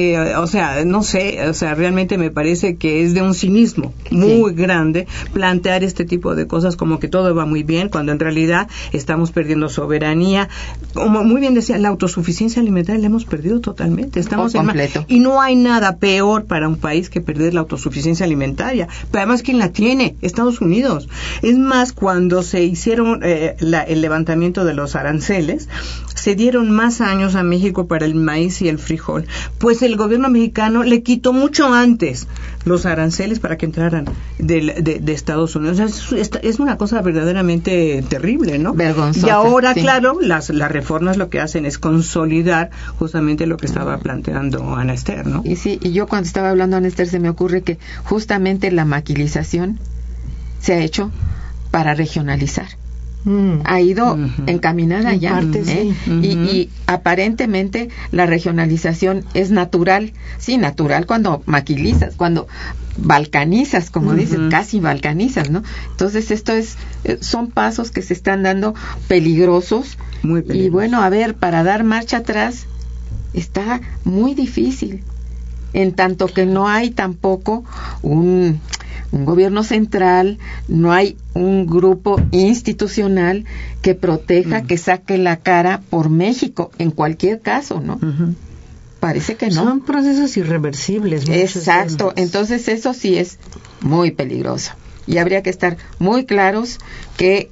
o sea, no sé, o sea, realmente me parece que es de un cinismo muy grande plantear este tipo de cosas como que todo va muy bien, cuando en realidad estamos perdiendo soberanía. Como muy bien decía, la autosuficiencia alimentaria la hemos perdido totalmente, estamos en completo. Y no hay nada peor para un país que perder la autosuficiencia alimentaria, pero además, ¿quién la tiene? Estados Unidos. Es más, cuando se hicieron el levantamiento de los aranceles, se dieron más años a México para el maíz y el frijol, pues el gobierno mexicano le quitó mucho antes los aranceles para que entraran de Estados Unidos. Es una cosa verdaderamente terrible, ¿no? Vergonzosa. Y ahora, claro, las reformas lo que hacen es consolidar justamente lo que estaba planteando Ana Esther, ¿no? Y sí, y yo cuando estaba hablando Ana Esther se me ocurre que justamente la maquilización se ha hecho para regionalizar. Ha ido encaminada ya, parte, sí. Y aparentemente la regionalización es natural, sí, natural cuando maquilizas, cuando balcanizas, como dices, casi balcanizas, ¿no? Entonces son pasos que se están dando peligrosos, muy peligrosos. Y bueno, a ver, para dar marcha atrás está muy difícil, en tanto que no hay tampoco un gobierno central, no hay un grupo institucional que proteja, que saque la cara por México, en cualquier caso, ¿no? Parece que no. Son procesos irreversibles. Exacto, entonces eso sí es muy peligroso. Y habría que estar muy claros que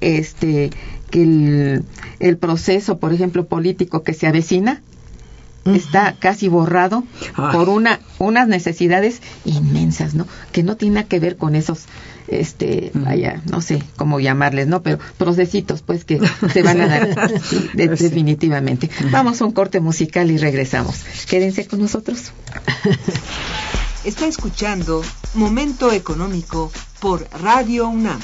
el proceso, por ejemplo, político que se avecina, está casi borrado por unas necesidades inmensas, ¿no? Que no tiene nada que ver con esos, vaya, no sé cómo llamarles, ¿no? Pero procesitos, pues, que se van a dar definitivamente. Vamos a un corte musical y regresamos. Quédense con nosotros. Está escuchando Momento Económico por Radio UNAM.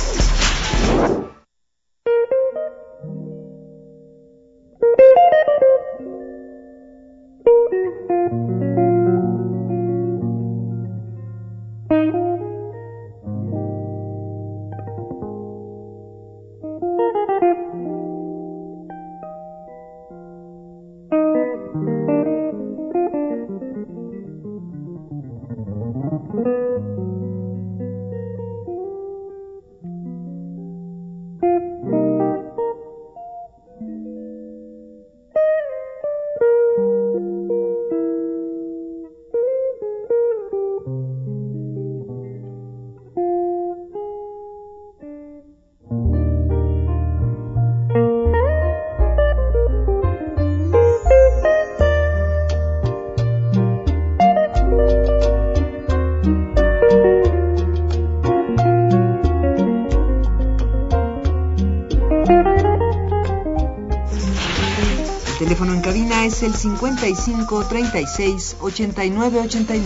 El teléfono en cabina es el 55 36 89 89.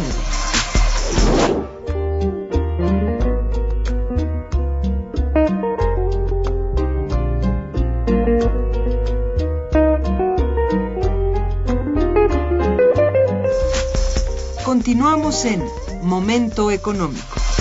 Continuamos en Momento Económico.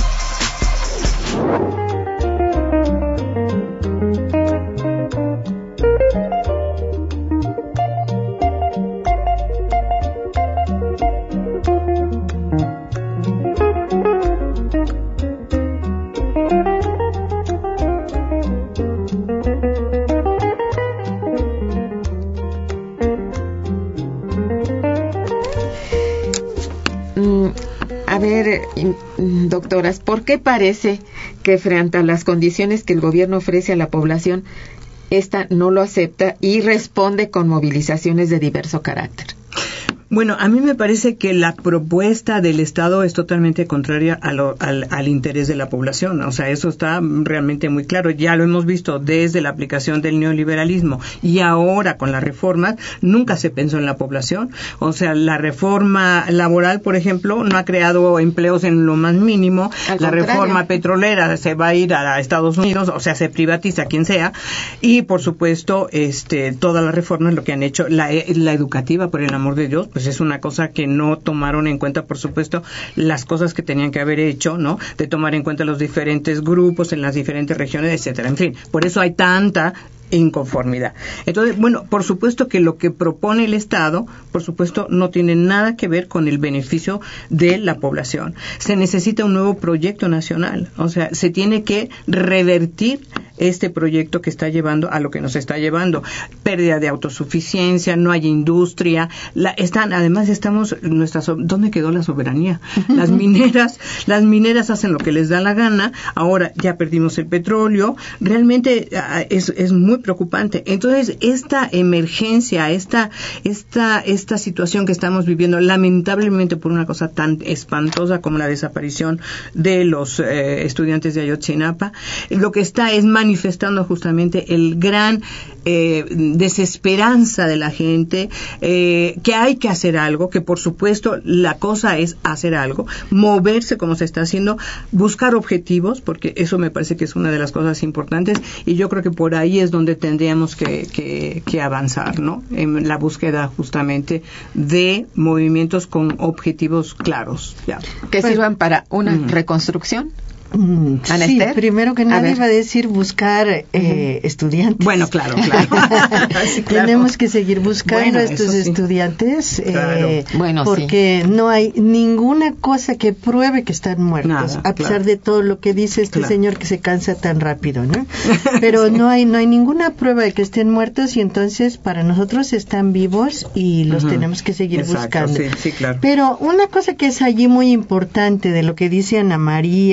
Doctoras, ¿por qué parece que frente a las condiciones que el gobierno ofrece a la población, esta no lo acepta y responde con movilizaciones de diverso carácter? Bueno, a mí me parece que la propuesta del Estado es totalmente contraria al interés de la población. O sea, eso está realmente muy claro. Ya lo hemos visto desde la aplicación del neoliberalismo y ahora con las reformas, nunca se pensó en la población. O sea, la reforma laboral, por ejemplo, no ha creado empleos en lo más mínimo. La reforma petrolera se va a ir a Estados Unidos, o sea, se privatiza quien sea. Y, por supuesto, todas las reformas, lo que han hecho, la educativa, por el amor de Dios, pues es una cosa que no tomaron en cuenta, por supuesto, las cosas que tenían que haber hecho, ¿no? De tomar en cuenta los diferentes grupos en las diferentes regiones, etcétera. En fin, por eso hay tanta inconformidad. Entonces, bueno, por supuesto que lo que propone el Estado, por supuesto, no tiene nada que ver con el beneficio de la población. Se necesita un nuevo proyecto nacional, o sea, se tiene que revertir este proyecto que está llevando a lo que nos está llevando. Pérdida de autosuficiencia, no hay industria, además estamos, ¿dónde quedó la soberanía? Las mineras hacen lo que les da la gana, ahora ya perdimos el petróleo, realmente es muy preocupante. Entonces, esta emergencia, esta situación que estamos viviendo, lamentablemente por una cosa tan espantosa como la desaparición de los estudiantes de Ayotzinapa, lo que está es manifestando justamente el gran desesperanza de la gente, que hay que hacer algo, que por supuesto la cosa es hacer algo, moverse como se está haciendo, buscar objetivos, porque eso me parece que es una de las cosas importantes, y yo creo que por ahí es donde tendríamos que avanzar, ¿no? En la búsqueda justamente de movimientos con objetivos claros. Ya. Que sirvan para una reconstrucción. Sí, primero que nada iba a decir buscar estudiantes. Bueno, claro. Sí, claro. Tenemos que seguir buscando a estos estudiantes, porque no hay ninguna cosa que pruebe que están muertos, a pesar de todo lo que dice este señor que se cansa tan rápido, ¿no? Pero no hay ninguna prueba de que estén muertos, y entonces para nosotros están vivos y los tenemos que seguir buscando. Sí, claro. Pero una cosa que es allí muy importante de lo que dice Ana María,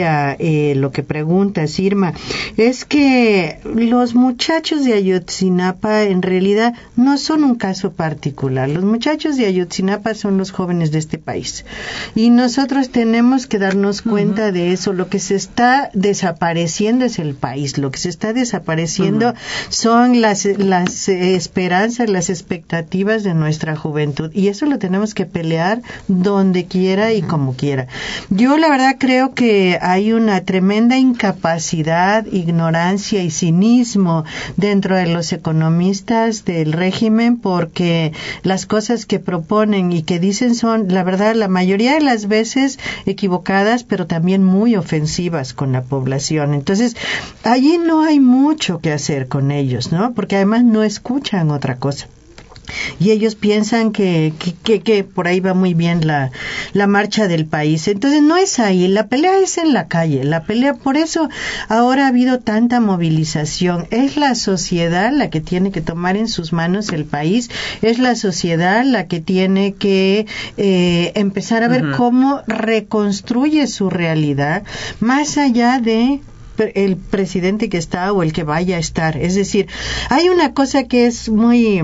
lo que preguntas, Irma, es que los muchachos de Ayotzinapa en realidad no son un caso particular. Los muchachos de Ayotzinapa son los jóvenes de este país. Y nosotros tenemos que darnos cuenta de eso. Lo que se está desapareciendo es el país. Lo que se está desapareciendo son las esperanzas, las expectativas de nuestra juventud. Y eso lo tenemos que pelear donde quiera y como quiera. Yo la verdad creo que hay una tremenda incapacidad, ignorancia y cinismo dentro de los economistas del régimen, porque las cosas que proponen y que dicen son, la verdad, la mayoría de las veces equivocadas, pero también muy ofensivas con la población. Entonces, allí no hay mucho que hacer con ellos, ¿no? Porque además no escuchan otra cosa. Y ellos piensan que por ahí va muy bien la marcha del país. Entonces no es ahí, la pelea es en la calle, la pelea, por eso ahora ha habido tanta movilización. Es la sociedad la que tiene que tomar en sus manos el país, es la sociedad la que tiene que empezar a ver cómo reconstruye su realidad, más allá de el presidente que está o el que vaya a estar. Es decir, hay una cosa que es muy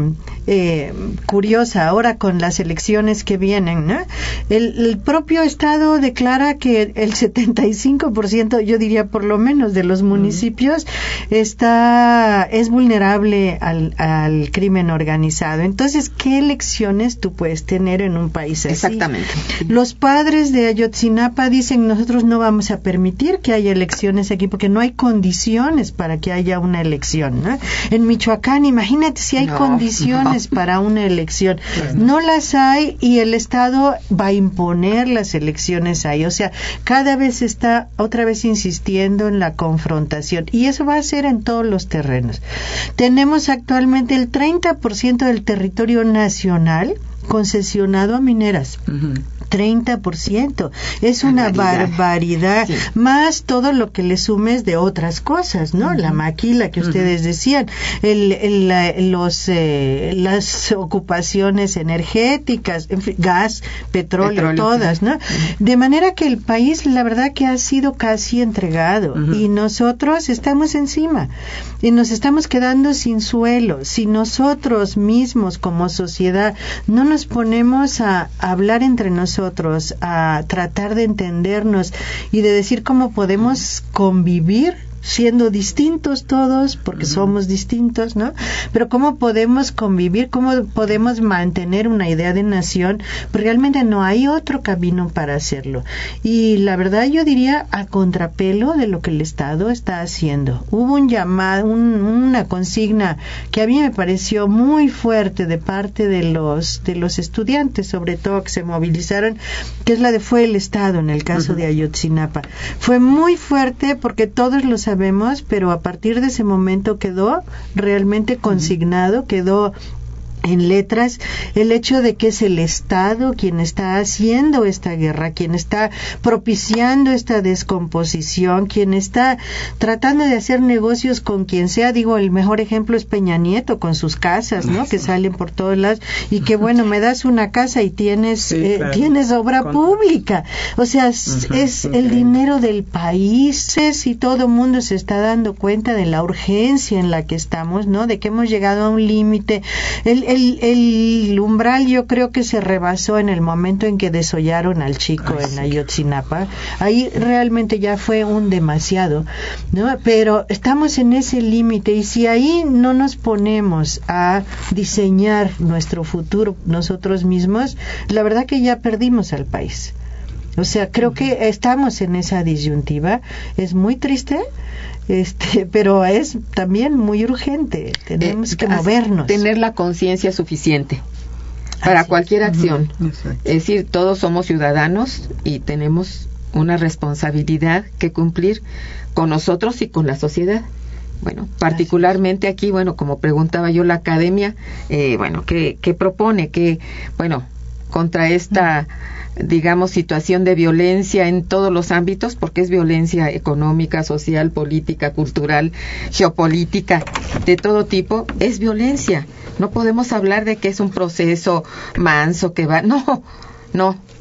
curiosa ahora con las elecciones que vienen, ¿no? El propio Estado declara que el 75%, yo diría por lo menos, de los municipios es vulnerable al crimen organizado. Entonces, ¿qué elecciones tú puedes tener en un país así? Exactamente. Los padres de Ayotzinapa dicen, nosotros no vamos a permitir que haya elecciones aquí porque no hay condiciones para que haya una elección, ¿no? En Michoacán, imagínate si hay condiciones para una elección. No las hay y el Estado va a imponer las elecciones ahí. O sea, cada vez está otra vez insistiendo en la confrontación y eso va a ser en todos los terrenos. Tenemos actualmente el 30% del territorio nacional concesionado a mineras. 30%. Es una barbaridad. Sí. Más todo lo que le sumes de otras cosas, ¿no? La maquila que ustedes decían, las ocupaciones energéticas, en fin, gas, petróleo, todas, ¿no? De manera que el país, la verdad que ha sido casi entregado y nosotros estamos encima y nos estamos quedando sin suelo. Si nosotros mismos como sociedad no nos ponemos a hablar entre nosotros, a tratar de entendernos y de decir cómo podemos convivir siendo distintos todos, porque somos distintos, ¿no? Pero cómo podemos convivir, cómo podemos mantener una idea de nación, pues realmente no hay otro camino para hacerlo. Y la verdad yo diría a contrapelo de lo que el Estado está haciendo. Hubo un llamado, una consigna que a mí me pareció muy fuerte de parte de los estudiantes, sobre todo que se movilizaron, que es la de fue el Estado en el caso de Ayotzinapa. Fue muy fuerte porque todos lo sabemos, pero a partir de ese momento quedó realmente consignado, quedó en letras el hecho de que es el Estado quien está haciendo esta guerra, quien está propiciando esta descomposición, quien está tratando de hacer negocios con quien sea. Digo, el mejor ejemplo es Peña Nieto con sus casas, ¿no? Que salen por todos lados y que bueno, me das una casa y tienes tienes obra pública. O sea, es el dinero del país. Y todo el mundo se está dando cuenta de la urgencia en la que estamos, ¿no? De que hemos llegado a un límite. El umbral yo creo que se rebasó en el momento en que desollaron al chico en Ayotzinapa. Ahí realmente ya fue un demasiado, ¿no? Pero estamos en ese límite y si ahí no nos ponemos a diseñar nuestro futuro nosotros mismos, la verdad que ya perdimos al país. O sea, creo que estamos en esa disyuntiva. Es muy triste, pero es también muy urgente. Tenemos que movernos. Tener la conciencia suficiente para cualquier acción. Es decir, todos somos ciudadanos y tenemos una responsabilidad que cumplir con nosotros y con la sociedad. Bueno, particularmente aquí, bueno, como preguntaba yo, la academia, ¿qué propone? Contra esta digamos, situación de violencia en todos los ámbitos, porque es violencia económica, social, política, cultural, geopolítica, de todo tipo, es violencia. No podemos hablar de que es un proceso manso que va, no,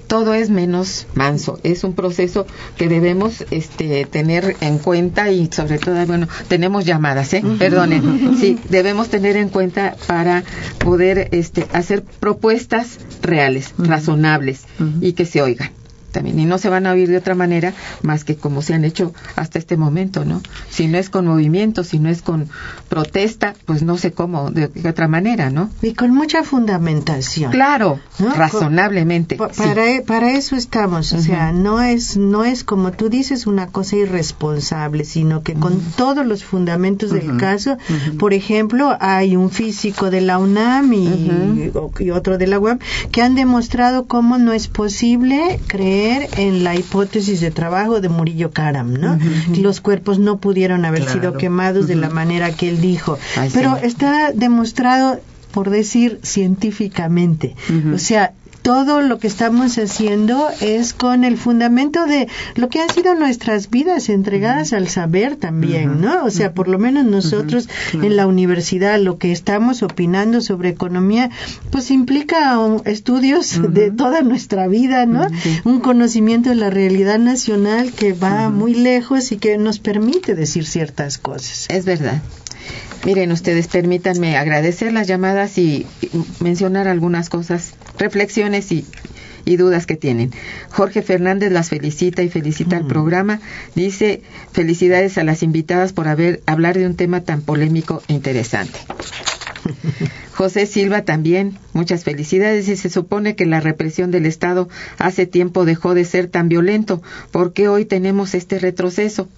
todo es menos manso. Es un proceso que debemos tener en cuenta, y sobre todo, bueno, tenemos llamadas, perdonen, sí, debemos tener en cuenta para poder hacer propuestas reales, razonables, y que se oigan también, y no se van a oír de otra manera más que como se han hecho hasta este momento, ¿no? Si no es con movimiento, si no es con protesta, pues no sé cómo, de otra manera, ¿no? Y con mucha fundamentación. Claro, ¿no? Razonablemente. Para eso estamos, o sea, no es como tú dices una cosa irresponsable, sino que con todos los fundamentos del caso. Por ejemplo, hay un físico de la UNAM y otro de la UAM que han demostrado cómo no es posible creer en la hipótesis de trabajo de Murillo Karam, ¿no? Los cuerpos no pudieron haber sido quemados de la manera que él dijo. Pero está demostrado, por decir, científicamente. O sea, todo lo que estamos haciendo es con el fundamento de lo que han sido nuestras vidas entregadas al saber también, ¿no? O sea, por lo menos nosotros en la universidad lo que estamos opinando sobre economía, pues implica estudios de toda nuestra vida, ¿no? Un conocimiento de la realidad nacional que va muy lejos y que nos permite decir ciertas cosas. Es verdad. Miren, ustedes, permítanme agradecer las llamadas y mencionar algunas cosas, reflexiones y dudas que tienen. Jorge Fernández las felicita y felicita al programa. Dice, felicidades a las invitadas por hablar de un tema tan polémico e interesante. José Silva también, muchas felicidades, y se supone que la represión del Estado hace tiempo dejó de ser tan violento. ¿Por qué hoy tenemos este retroceso?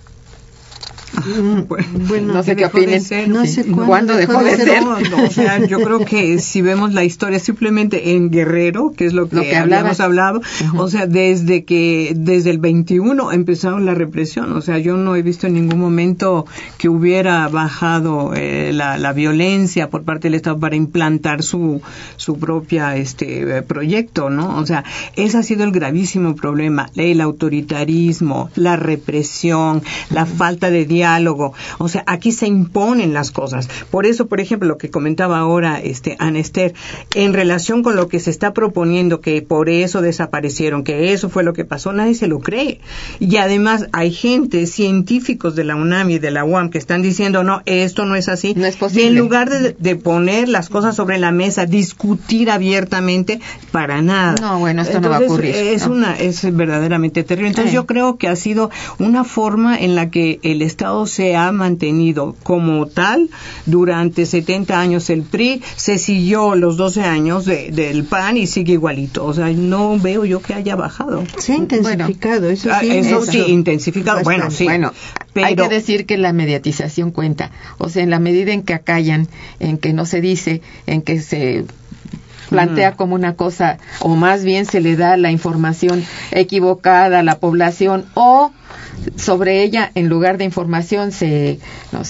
Bueno, no sé qué opinen. No sé cuándo dejó de ser. No, o sea, yo creo que si vemos la historia simplemente en Guerrero, que es lo que habíamos hablado, o sea, desde el 21 empezaron la represión. O sea, yo no he visto en ningún momento que hubiera bajado la violencia por parte del Estado para implantar su propia proyecto, ¿no? O sea, ese ha sido el gravísimo problema, el autoritarismo, la represión, la falta de diálogo. O sea, aquí se imponen las cosas. Por eso, por ejemplo, lo que comentaba ahora Ana Esther, en relación con lo que se está proponiendo, que por eso desaparecieron, que eso fue lo que pasó, nadie se lo cree. Y además hay científicos de la UNAM y de la UAM que están diciendo, no, esto no es así. No es posible. Y en lugar de poner las cosas sobre la mesa, discutir abiertamente, para nada. No, bueno, esto no va a ocurrir. Es verdaderamente terrible. Entonces yo creo que ha sido una forma en la que el Estado se ha mantenido como tal durante 70 años. El PRI se siguió los 12 años del PAN y sigue igualito. O sea, no veo yo que haya bajado. Se ha intensificado, bueno, eso sí, intensificado. Bastante. Bueno, sí. Bueno, pero hay que decir que la mediatización cuenta. O sea, en la medida en que acallan, en que no se dice, en que se plantea como una cosa, o más bien se le da la información equivocada a la población, o sobre ella, en lugar de información, se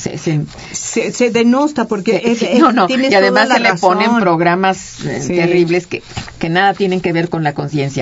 denosta, porque y además se le ponen programas terribles que nada tienen que ver con la conciencia.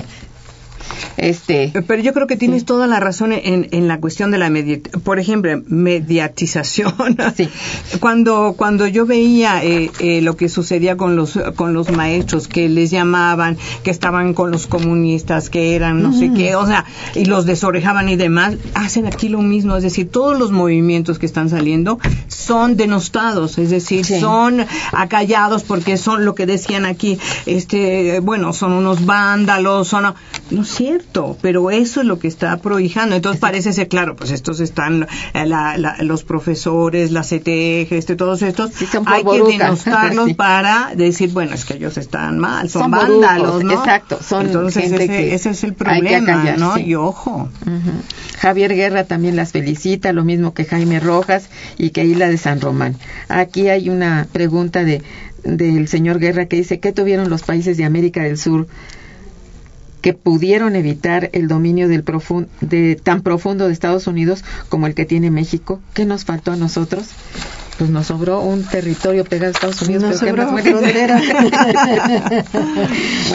Pero yo creo que tienes toda la razón en la cuestión de la por ejemplo, mediatización. Sí. Cuando yo veía lo que sucedía con los maestros, que les llamaban, que estaban con los comunistas, que eran no sé qué, o sea, y los desorejaban y demás, hacen aquí lo mismo. Es decir, todos los movimientos que están saliendo son denostados, es decir, son acallados porque son lo que decían aquí, son unos vándalos, no es cierto, pero eso es lo que está prohijando. Entonces parece ser, claro, pues estos están los profesores, la CTG, todos estos, hay que denostarlos para decir, bueno, es que ellos están mal, son vándalos, ¿no? Exacto, son entonces gente ese es el problema, acallar, ¿no? Sí. Y ojo. Javier Guerra también las felicita, lo mismo que Jaime Rojas y que Isla de San Román. Aquí hay una pregunta del señor Guerra que dice, ¿qué tuvieron los países de América del Sur que pudieron evitar el dominio tan profundo de Estados Unidos como el que tiene México? ¿Qué nos faltó a nosotros? Pues nos sobró un territorio pegado a Estados Unidos. Nos sobró frontera. Bueno,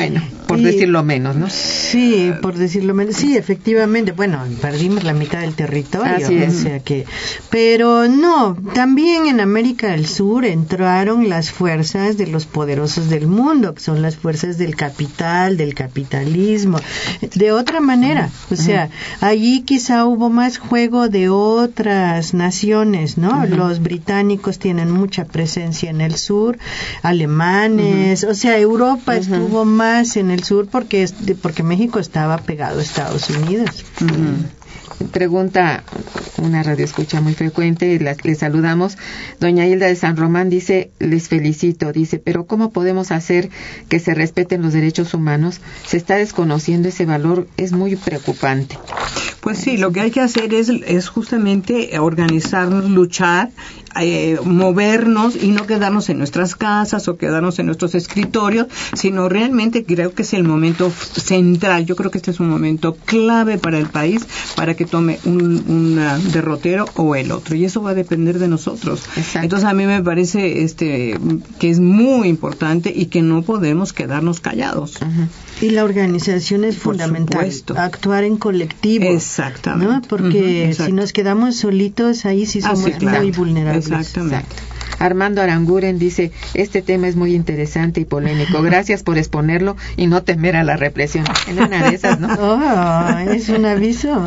por decirlo menos, ¿no? Sí, por decirlo menos. Sí, efectivamente. Bueno, perdimos la mitad del territorio. Así es. O sea que, pero no, también en América del Sur entraron las fuerzas de los poderosos del mundo, que son las fuerzas del capital, del capitalismo, de otra manera. O sea, allí quizá hubo más juego de otras naciones, ¿no? Los británicos tienen mucha presencia en el sur, alemanes, o sea, Europa estuvo más en el sur porque México estaba pegado a Estados Unidos. Pregunta una radioescucha muy frecuente, le saludamos. Doña Hilda de San Román dice, les felicito, dice, pero ¿cómo podemos hacer que se respeten los derechos humanos? Se está desconociendo ese valor, es muy preocupante. Pues sí, lo que hay que hacer es justamente organizarnos, luchar, movernos y no quedarnos en nuestras casas o quedarnos en nuestros escritorios, sino realmente creo que es el momento central. Yo creo que este es un momento clave para el país, para que tome un derrotero o el otro, y eso va a depender de nosotros. Exacto. Entonces a mí me parece que es muy importante y que no podemos quedarnos callados. Y la organización es fundamental, actuar en colectivo. Exactamente. ¿No? Porque si nos quedamos solitos, ahí sí somos muy vulnerables. Exactamente. Exacto. Armando Aranguren dice, este tema es muy interesante y polémico. Gracias por exponerlo y no temer a la represión. En una de esas, ¿no? Oh, es un aviso.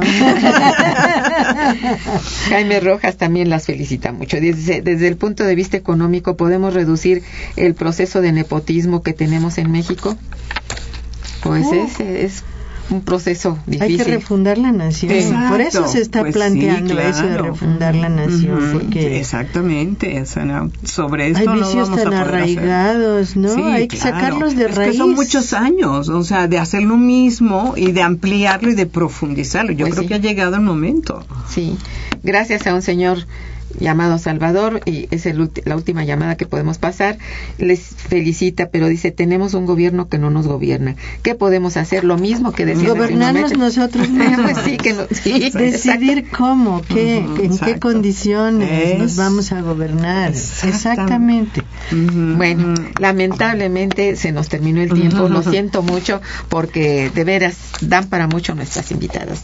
Jaime Rojas también las felicita mucho. Dice, desde el punto de vista económico, ¿podemos reducir el proceso de nepotismo que tenemos en México? Pues es un proceso difícil. Hay que refundar la nación. Exacto. Por eso se está planteando eso de refundar la nación. Porque exactamente. Sobre esto hay no vicios vamos tan a poder arraigados, hacer. ¿no? Sí, hay que sacarlos de raíz. Que son muchos años, o sea, de hacer lo mismo y de ampliarlo y de profundizarlo. Yo creo que ha llegado el momento. Sí. Gracias a un señor llamado Salvador, y es la última llamada que podemos pasar, les felicita, pero dice, tenemos un gobierno que no nos gobierna. ¿Qué podemos hacer? Lo mismo que decía gobernarnos nosotros mismos. Pues sí, decidir exacto. Cómo, en qué condiciones nos vamos a gobernar. Exactamente. Bueno, lamentablemente se nos terminó el tiempo, lo siento mucho, porque de veras dan para mucho nuestras invitadas.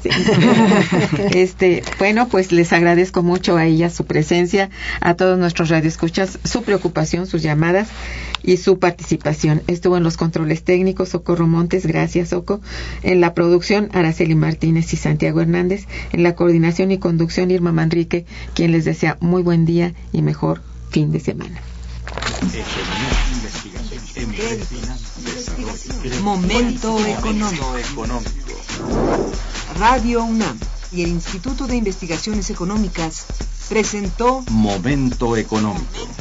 Bueno, pues les agradezco mucho a ellas su presencia, a todos nuestros radioescuchas, su preocupación, sus llamadas y su participación. Estuvo en los controles técnicos Socorro Montes, gracias Soco, en la producción Araceli Martínez y Santiago Hernández, en la coordinación y conducción Irma Manrique, quien les desea muy buen día y mejor fin de semana. Momento económico. Radio UNAM y el Instituto de Investigaciones Económicas presentó Momento económico.